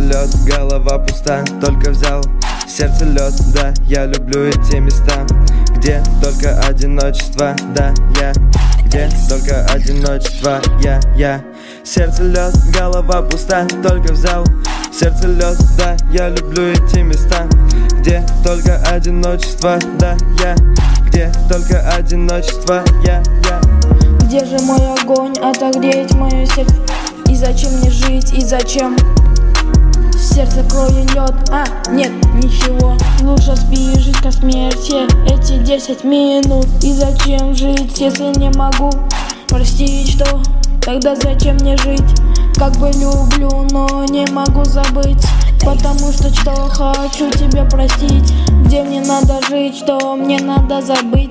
лед, голова пуста, только взял сердце лед, да, я люблю эти места, где только одиночество, да, где только одиночество, я. Сердце лед, голова пуста, только взял сердце лед, да, я люблю эти места, где только одиночество, да, где только одиночество, я. Где же мой огонь, отогреть мое сердце? И зачем мне жить, и зачем? Сердце кроет лед, нет, ничего. Лучше спи, жить ко смерти эти 10 минут. И зачем жить, если не могу простить, что? Тогда зачем мне жить? Как бы люблю, но не могу забыть. Потому что хочу тебя простить. Где мне надо жить, что мне надо забыть.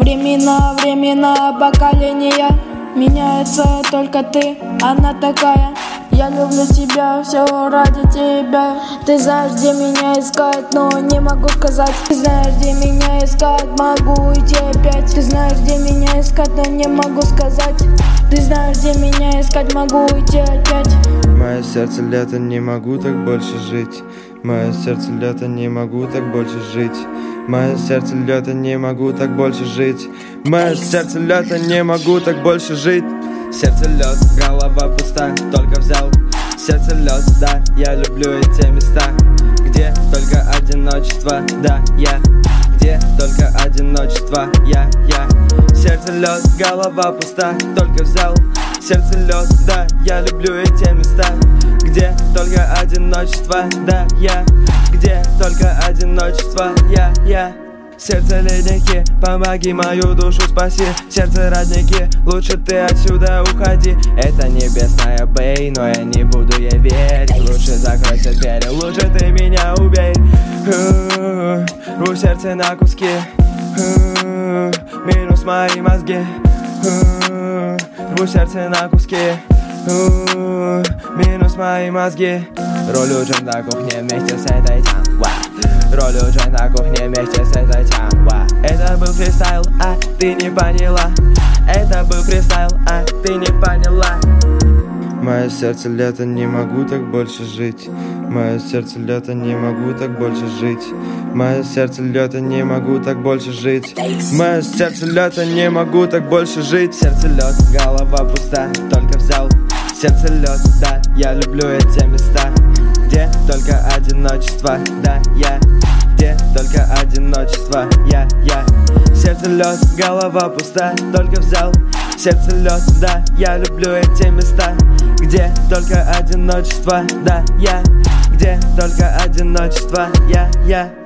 Времена, поколения. Меняется только ты, она такая. Я люблю тебя, все ради тебя. Ты знаешь, где меня искать, но не могу сказать. Ты знаешь, где меня искать, могу идти опять. Ты знаешь, где меня искать, но не могу сказать. Ты знаешь, где меня искать, могу уйти опять. Мое сердце лето, не могу так больше жить. Мое сердце лето, не могу так больше жить. Мое сердце лето, не могу так больше жить. Мое сердце лето, не могу так больше жить. Сердце лед, голова пуста, только взял сердце лед, да, я люблю эти места, где только одиночество, да, где только одиночество, я. Сердце лед, голова пуста, только взял сердце лед, да, я люблю эти места, где только одиночество, да, где только одиночество, я. Сердце ледники, помоги мою душу спаси. Сердце родники, лучше ты отсюда уходи. Это небесная бей, но я не буду ей верить. Лучше закройся дверь, лучше ты меня убей. Рву сердце на куски, минус мои мозги. Рву сердце на куски, минус мои мозги. Ролю джойнт на кухне вместе с этой тям. Ролю джойнт на кухне вместе с этой тям. Это был фристайл, ты не поняла. Это был фристайл, ты не поняла. Мое сердце лето, не могу так больше жить. Мое сердце лето, не могу так больше жить. Мое сердце лето, не могу так больше жить. Мое сердце лето, не могу так больше жить. Сердце лед, голова пуста, только взял сердце лед, да, я люблю эти места, где только одиночество, да, где только одиночество, я. Сердце лед, голова пуста, только взял сердце лед, да, я люблю эти места, где только одиночество, да, где только одиночество, я.